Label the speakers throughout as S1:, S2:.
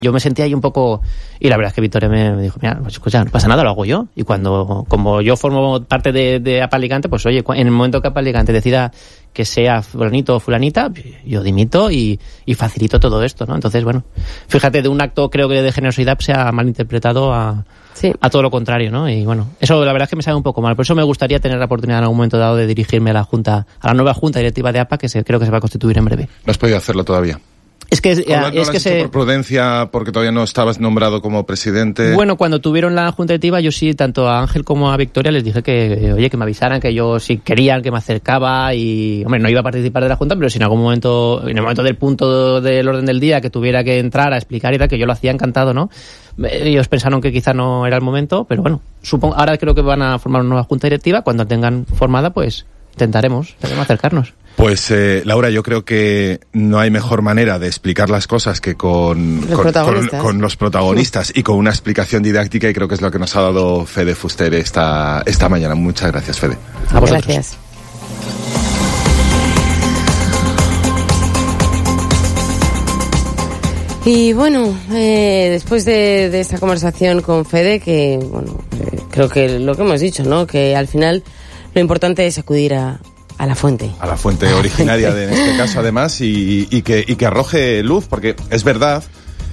S1: Yo me sentía ahí un poco, y la verdad es que Victoria me dijo, mira, pues escucha, no pasa nada, lo hago yo. Y como yo formo parte de APA Alicante, pues oye, en el momento que APA Alicante decida que sea fulanito o fulanita, yo dimito y facilito todo esto, ¿no? Entonces, bueno, fíjate, de un acto creo que de generosidad se ha malinterpretado a todo lo contrario, ¿no? Y bueno, eso la verdad es que me sabe un poco mal. Por eso me gustaría tener la oportunidad en algún momento dado de dirigirme a la nueva junta directiva de APA, creo que se va a constituir en breve.
S2: ¿No has podido hacerlo todavía?
S1: Es que
S2: por prudencia, porque todavía no estabas nombrado como presidente.
S1: Bueno, cuando tuvieron la junta directiva, yo sí, tanto a Ángel como a Victoria les dije que me avisaran, que yo si querían que me acercaba y, hombre, no iba a participar de la junta, pero si en algún momento, en el momento del punto del orden del día que tuviera que entrar a explicar y tal, que yo lo hacía encantado, ¿no? Ellos pensaron que quizá no era el momento, pero bueno, ahora creo que van a formar una nueva junta directiva. Cuando tengan formada, pues intentaremos acercarnos.
S2: Pues Laura, yo creo que no hay mejor manera de explicar las cosas que con los protagonistas y con una explicación didáctica, y creo que es lo que nos ha dado Fede Fuster esta mañana. Muchas gracias, Fede.
S1: A vosotros.
S3: Gracias. Y bueno, después de esta conversación con Fede, que bueno, creo que lo que hemos dicho, ¿no? Que al final lo importante es acudir a la fuente. A la fuente
S2: originaria, en este caso, además, y que arroje luz, porque es verdad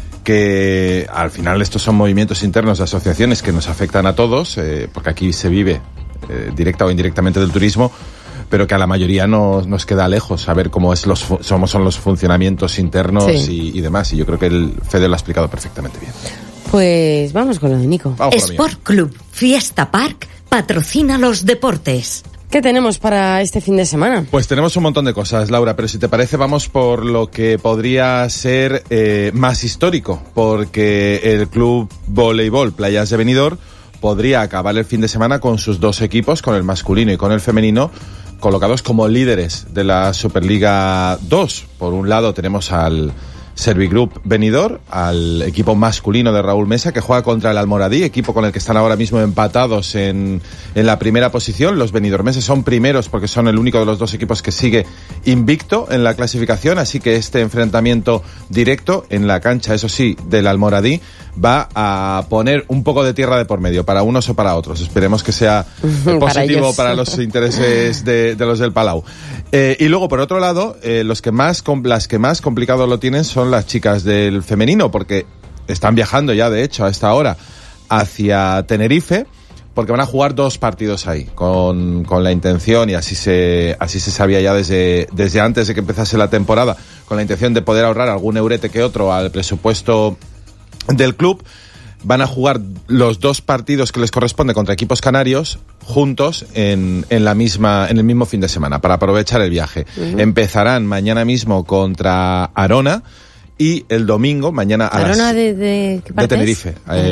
S2: que al final estos son movimientos internos de asociaciones que nos afectan a todos, porque aquí se vive directa o indirectamente del turismo, pero que a la mayoría nos queda lejos saber cómo son los funcionamientos internos y demás, y yo creo que el Fede lo ha explicado perfectamente bien.
S3: Pues vamos con lo de Nico.
S4: Sport Club Fiesta Park patrocina los deportes.
S3: ¿Qué tenemos para este fin de semana?
S2: Pues tenemos un montón de cosas, Laura, pero si te parece vamos por lo que podría ser más histórico, porque el Club Voleibol Playas de Benidorm podría acabar el fin de semana con sus dos equipos, con el masculino y con el femenino, colocados como líderes de la Superliga 2. Por un lado tenemos al Servigroup Benidorm, al equipo masculino de Raúl Mesa, que juega contra el Almoradí, equipo con el que están ahora mismo empatados en la primera posición. Los benidormeses son primeros porque son el único de los dos equipos que sigue invicto en la clasificación, así que este enfrentamiento directo en la cancha, eso sí, del Almoradí, va a poner un poco de tierra de por medio, para unos o para otros. Esperemos que sea positivo para los intereses de los del Palau. Y luego, por otro lado, las que más complicado lo tienen son las chicas del femenino, porque están viajando ya, de hecho, a esta hora hacia Tenerife, porque van a jugar 2 partidos ahí, con la intención, y así se sabía ya desde antes de que empezase la temporada, con la intención de poder ahorrar algún eurete que otro al presupuesto del club. Van a jugar los 2 partidos que les corresponde contra equipos canarios juntos en el mismo fin de semana, para aprovechar el viaje. Uh-huh. Empezarán mañana mismo contra Arona y el domingo, mañana a
S3: ¿Arona de qué parte
S2: de Tenerife.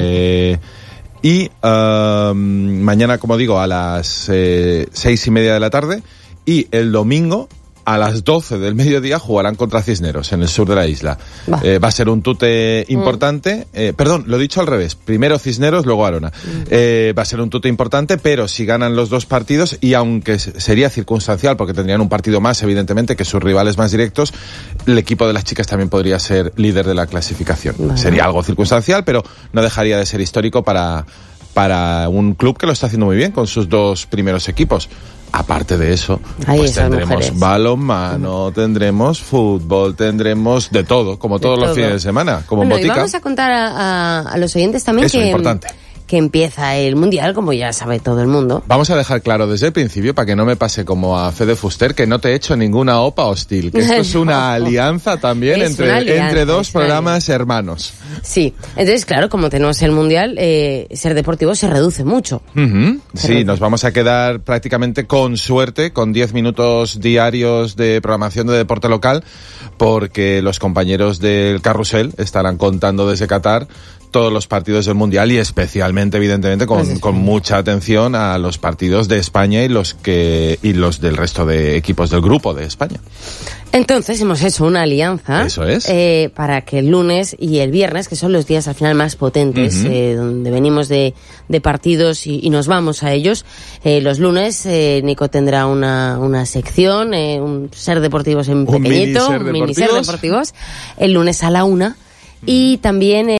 S2: Y mañana, como digo, a las 6:30 de la tarde, y el domingo a las 12 del mediodía jugarán contra Cisneros, en el sur de la isla. Va a ser un tute importante. Perdón, lo he dicho al revés. Primero Cisneros, luego Arona. Va a ser un tute importante, pero si ganan los 2 partidos, y aunque sería circunstancial, porque tendrían un partido más, evidentemente, que sus rivales más directos, el equipo de las chicas también podría ser líder de la clasificación. Sería algo circunstancial, pero no dejaría de ser histórico para un club que lo está haciendo muy bien con sus 2 primeros equipos. Aparte de eso, pues tendremos balonmano, tendremos fútbol, tendremos de todo, como todos los fines de semana, como en botica.
S3: Y vamos a contar a los oyentes también
S2: eso, importante,
S3: que empieza el Mundial, como ya sabe todo el mundo.
S2: Vamos a dejar claro desde el principio, para que no me pase como a Fede Fuster, que no te he hecho ninguna OPA hostil, que esto es una alianza también entre 2 programas hermanos.
S3: Sí, entonces claro, como tenemos el Mundial, ser deportivo se reduce mucho.
S2: Uh-huh. Sí, nos vamos a quedar prácticamente, con suerte, con 10 minutos diarios de programación de deporte local, porque los compañeros del Carrusel estarán contando desde Qatar todos los partidos del Mundial, y especialmente, evidentemente, con mucha atención a los partidos de España y los del resto de equipos del grupo de España.
S3: Entonces hemos hecho una alianza.
S2: Eso es.
S3: Para que el lunes y el viernes, que son los días al final más potentes, donde venimos de partidos y nos vamos a ellos, los lunes Nico tendrá una sección, un ser deportivos en pequeñito, un mini ser deportivos. El lunes a la 1:00. Y también